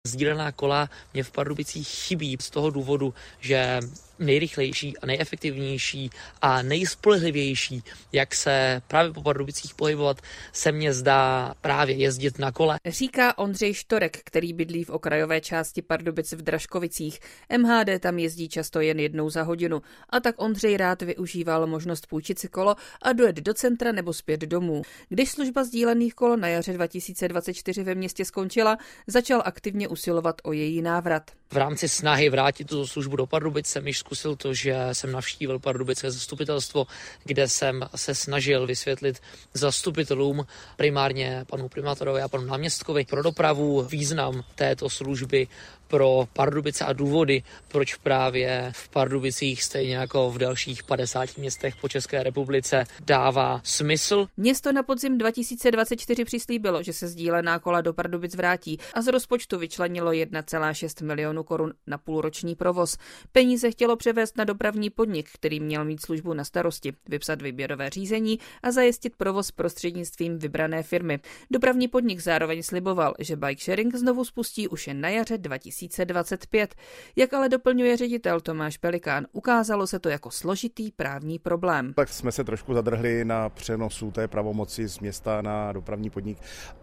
Sdílená kola mě v Pardubicích chybí z toho důvodu, že nejrychlejší a nejefektivnější a nejspolehlivější, jak se právě po Pardubicích pohybovat, se mně zdá právě jezdit na kole. Říká Ondřej Štorek, který bydlí v okrajové části Pardubic v Dražkovicích. MHD tam jezdí často jen jednou za hodinu a tak Ondřej rád využíval možnost půjčit si kolo a dojet do centra nebo zpět domů. Když služba sdílených kol na jaře 2024 ve městě skončila, začal aktivně usilovat o její návrat. V rámci snahy vrátit tuto službu do Pardubic jsem již zkusil to, že jsem navštívil pardubické zastupitelstvo, kde jsem se snažil vysvětlit zastupitelům, primárně panu primátorovi a panu náměstkovi, pro dopravu význam této služby pro Pardubice a důvody, proč právě v Pardubicích, stejně jako v dalších 50 městech po České republice, dává smysl. Město na podzim 2024 přislíbilo, že se sdílená kola do Pardubic vrátí a z rozpočtu vyčlenilo 1,6 milionu korun na půlroční provoz. Peníze chtělo převést na dopravní podnik, který měl mít službu na starosti, vypsat výběrové řízení a zajistit provoz prostřednictvím vybrané firmy. Dopravní podnik zároveň sliboval, že bike sharing znovu spustí už jen na jaře 2025. Jak ale doplňuje ředitel Tomáš Pelikán, ukázalo se to jako složitý právní problém. Tak jsme se trošku zadrhli na přenosu té pravomoci z města na dopravní podnik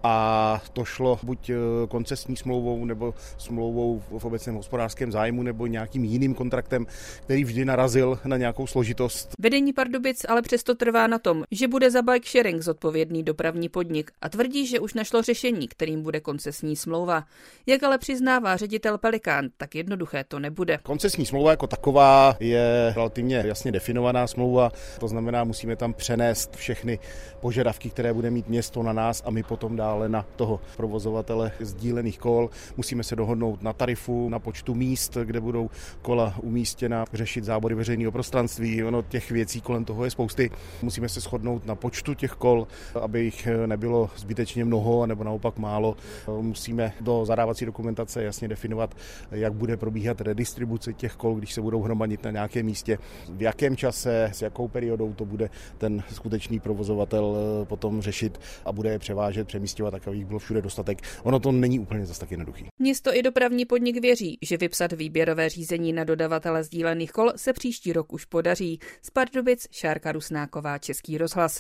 a to šlo buď koncesní smlouvou nebo smlouvou v obecném hospodářském zájmu nebo nějakým jiným kontraktem, který vždy narazil na nějakou složitost. Vedení Pardubic ale přesto trvá na tom, že bude za bike sharing zodpovědný dopravní podnik a tvrdí, že už našlo řešení, kterým bude koncesní smlouva. Jak ale přiznává ředitel Pelikán, tak jednoduché to nebude. Koncesní smlouva jako taková je relativně jasně definovaná smlouva, to znamená, musíme tam přenést všechny požadavky, které bude mít město na nás a my potom dále na toho provozovatele sdílených kol. Musíme se dohodnout na tarifu, na počtu míst, kde budou kola umístěna, řešit zábory veřejného prostranství. Ono těch věcí kolem toho je spousty. Musíme se shodnout na počtu těch kol, aby jich nebylo zbytečně mnoho nebo naopak málo. Musíme do zadávací dokumentace jasně definovat, jak bude probíhat redistribuce těch kol, když se budou hromadit na nějakém místě, v jakém čase, s jakou periodou to bude ten skutečný provozovatel potom řešit a bude je převážet, přemístěvat, tak aby jich bylo všude dostatek. Ono to není úplně zas tak jednoduchý. Město i dopravní podnik věří, že vypsat výběrové řízení na dodavatele sdílených kol se příští rok už podaří. Z Pardubic Šárka Rusnáková, Český rozhlas.